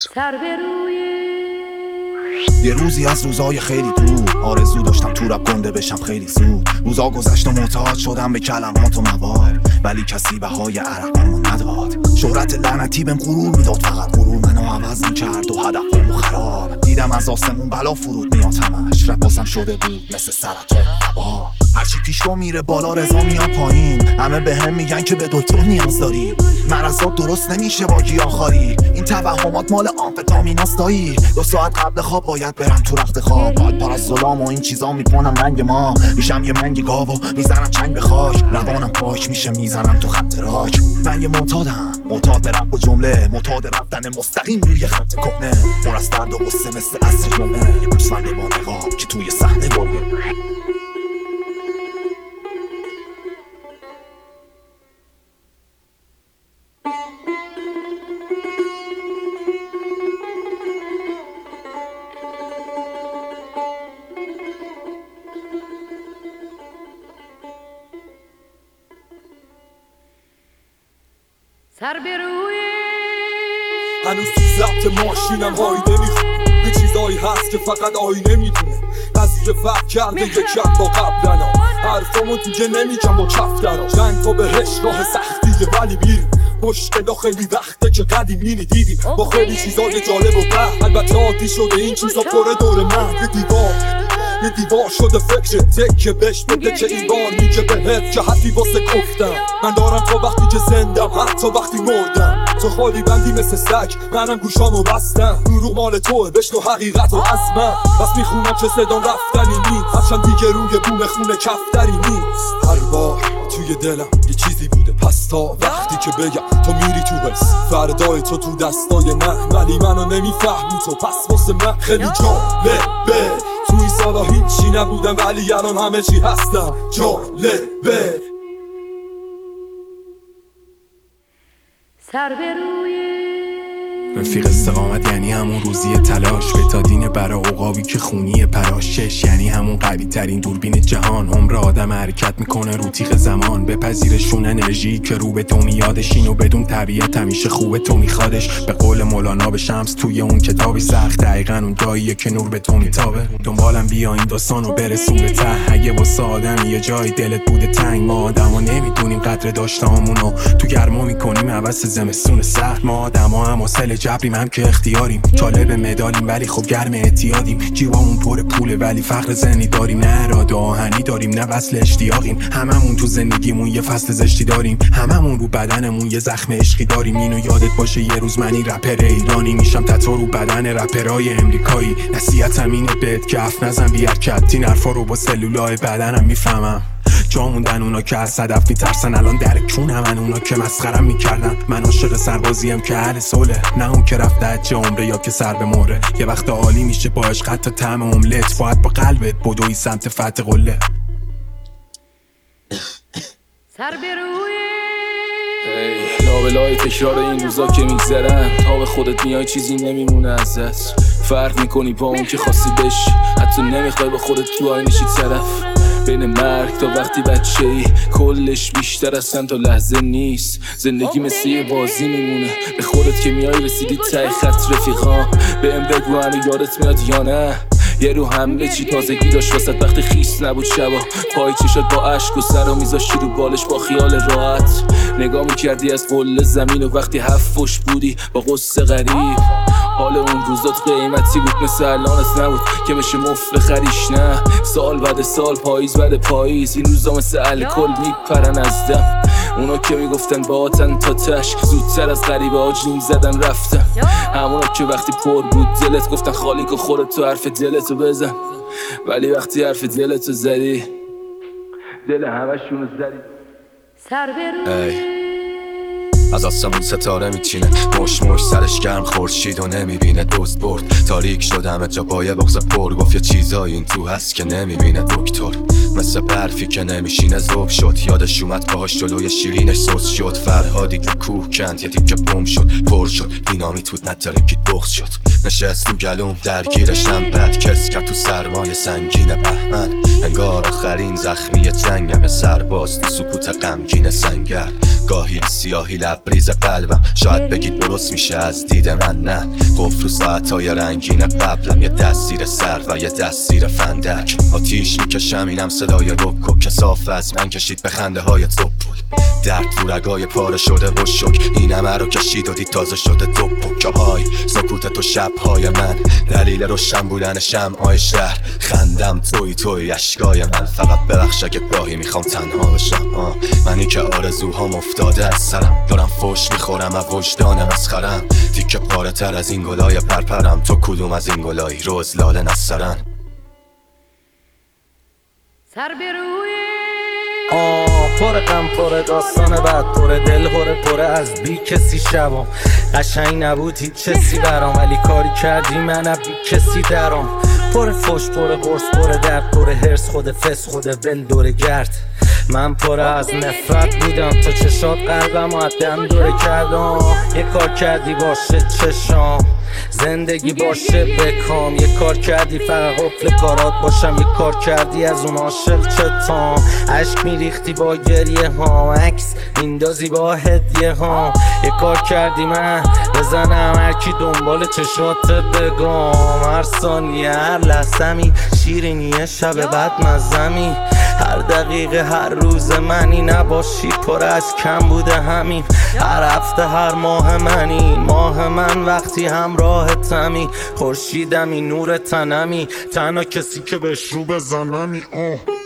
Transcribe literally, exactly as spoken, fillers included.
سر به روی یه روزی از روزای خیلی دور آرزو داشتم تو رپ گنده بشم خیلی زود. روزا گذشت و معتاد شدم به کلمات و مواد، ولی کسی بهای عرقامو نداد. شهرت لعنتی بهم غرور میداد، فقط غرور منو عوض میکرد و هدفمو خراب. دیدم از آسمون بلا فرود میاد همش، رپ بازم شده بود مثل سرطان هوا. هرچی پیش رو میره بالا رضا میاد پایین، همه به هم میگن که به دکتر نیاز داری. مرضات درست نمیشه با گیاهخواری، این توهمات مال آمفتامیناست دایی. دو ساعت قبل خواب باید برم تو رخت خواب، باید پر از ظلام و این چیزا میکنم رنگ ما. میشم یه منگ گاو و میزنم چنگ به خاک، روانم پاک میشه میزنم تو خط راک. من یه معتادم، معتاد به رپ و جمله، معتاد رفتن مستقیم روی خط کهنه. پر از درد و غصه مثل عصر جمعه، یه گوسفند با نقاب که توی صحنه گله. سر به روی هنوز تو ضبط ماشینم هایده میخونه، به چیزایی هست که فقط آینه میدونه. قضیه فرق کرده یکم با قبلنا، حرفامو دیگه نمیگم با کفترا. جنگ تا بهش راه سختیه ولی میریم، مشکلا خیلی وقته که قدیمی دیدیم. با خیلی چیزای جالب و بد، البته عادی شده این چیزا پر دور من. یه دیوار یه دیوار شده فکر تکه بهش بده که این بار میگه بهت که حتی واسه گفتم. من دارم تا وقتی که زندم، حتی وقتی مردم. تو خالی بندی مثل سگ، منم گوشامو بستم. دروغ مال توه، بشنو حقیقت و از من. بس میخونم که صدام رفتنی نیست، هرچند دیگه روی بوم خونه کفتری نیست. هر بار توی دلم یه چیزی بوده، پس تا وقتی که بگم تو میری تو بس، فردای تو تو دستای من، ولی منو نمیفهمی تو. پس واسه من خیلی جالبه، تو این سالا هیچی نبودم ولی الان همه چی هستم. جالبه سر به روی رفیق استقامت یعنی همون روزی تلاش، بتادین برا عقابی که خونی پراشش. یعنی همون قوی ترین دوربین جهان، عمر آدم حرکت میکنه رو تیغ زمان. بپذیرشون انرژی که رو به تو میادش، اینو بدون طبیعت همیشه خوبه تو میخوادش. به قول مولانا به شمس توی اون کتابی سخت، دقیقا اون جاییه که نور به تو میتابه. دنبالم بیا این داستانو برسون به ته، اگه واسه آدم یه جای دلت بوده تنگ. ما آدما نمیدونیم قدر داشتهامونو، تو گرما میکنیم عوض زمستون سخت. ما آدما هم واسه جبریم هم که اختیاریم، طالب مدالیم ولی خب گرم اعتیادیم. جیبامون پر پوله ولی فقر ذهنی داریم، نه اراده آهنی داریم نه وصل اشتیاقیم. هممون تو زندگیمون یه فصل زشتی داریم، هممون رو بدنمون یه زخم عشقی داریم. اینو یادت باشه یه روز من این رپر ایرانی میشم تتو رو بدن رپرای امریکایی. نصیحتم اینه بهت که اف نزن بی حرکت، این حرفا رو با سلولای بدنم میفهمم. جا موندن اونا که از صدف میترسن، الان در کونمن اونا که مسخرم میکردن. من عاشق سربازیم که اهل صلح، نه اون که رفته حج عمره یا که سر به مهره. یه وقت عالی میشه با عشق حتی طعم املت، باید با قلبت بدوی سمت فتح قله. سر به روی لابلای تکرار این روزا که میگذرن، تا به خودت میای چیزی نمیمونه ازت. فرق میکنی با اون که خواستی بش، حتی نمیخوای با خودت تو آینشی طرف. بین مرگ تا وقتی بچه ای، کلش بیشتر از چند تا لحظه نیست. زندگی مثل یه بازی میمونه، به خودت که میای رسیدی ته خط. رفیقا بهم بگو هنو یادت میاد یا نه، یه رو حمله چی تازگی داشت واسه وقتی خیس نبود شبا. پای چشات با عشق و سر و میذاشتی رو بالش با خیال راحت. نگاه میکردی از قله زمین و وقتی هفت فش بودی با قصه غریب. حال اون روزات قیمتی بود مثل الانت نبود که بشه مفت خریش. نه سال بعد سال پاییز بعد پاییز، این روزا مثل الکل میپرن از دم. اونا که میگفتن باهاتن تا تش، زودتر از غریبه ها جیم زدن رفتم. همونا که وقتی پر بود دلت گفتن خالی که خودت تو حرف دلتو بزن، ولی وقتی حرف دلتو زدی دل همشونو زدی. سر به روی از آسمون ستاره میچینه، مش مش سرش گرم خورشید و نمیبینه. دوست برد تاریک شد همه جا با یه بغض پر، گفت یه چیزایی این تو هست که نمیبینه دکتر. مثل برفی که نمیشینه ذوب شد. یادش اومد پاهاش جلوی شیرینش سوس شد. فرهادی که کوه کند یه دیگه بوم شد، پر شد دینامیت بود نترکید بغض شد. نشست تو گلوم درگیرشم بد کس کرد تو سرمایه سنگین بهمن. انگار آخرین زخمی جنگم سرباز تو سکوت غمگین سنگر. گاهی سیاهی لبریز قلبم شاید بگید درست میشه از دید من، نه قفل رو ساعتهای رنگین قبلم. یه دست زیر سر و یه دست زیر فندک. آتیش میکشم اینم صدای رکو که صاف از من کشید به خنده های توپل. درد تو رگای پاره شده و شک این همه رو کشید و دید تازه شده توپل. که های سکوت تو شبهای من دلیل روشن بودن شمعای شهر. خندم توی توی اشکای من فقط ببخش اگه گاهی میخوام تنها بشم. آه منی که آرزوهام افتاده از سرم، دارم فوش میخورم و وجدان مسخرم. تیکه پاره تر از این گلای پرپرم، تو کدوم از این گلایی روز لاله نسرن. سر به روی آه پر غم پر داستان بعد پر دل پر پر از بی کسی شبام. قشنگ نبود هیچ چیزی برام ولی کاری کردی من بی کسی درام. پر فش پر قرص پر درد پر هرس خود فس خود ول دور گرد. من پر از نفرت بودم تا چشات قلبم و دم دوره کردم. یه کار کردی باشه چشام زندگی باشه بکام. یه کار کردی فقط قفل کارات باشم. یه کار کردی از اون عاشق چتام. عشق میریختی با گریه ها، عکس میندازی با هدیه ها. یه کار کردی من بزنم هرکی دنبال چشات بگم. هر ثانیه هر لحظمی شیرینیه شب بعد مزمی. هر دقیقه هر روز منی نباشی پر از کم بوده همین. هر هفته هر ماه منی ماه من وقتی همراه تمی. خورشیدمی نور تنمی تنها کسی که بهش رو بزنمی.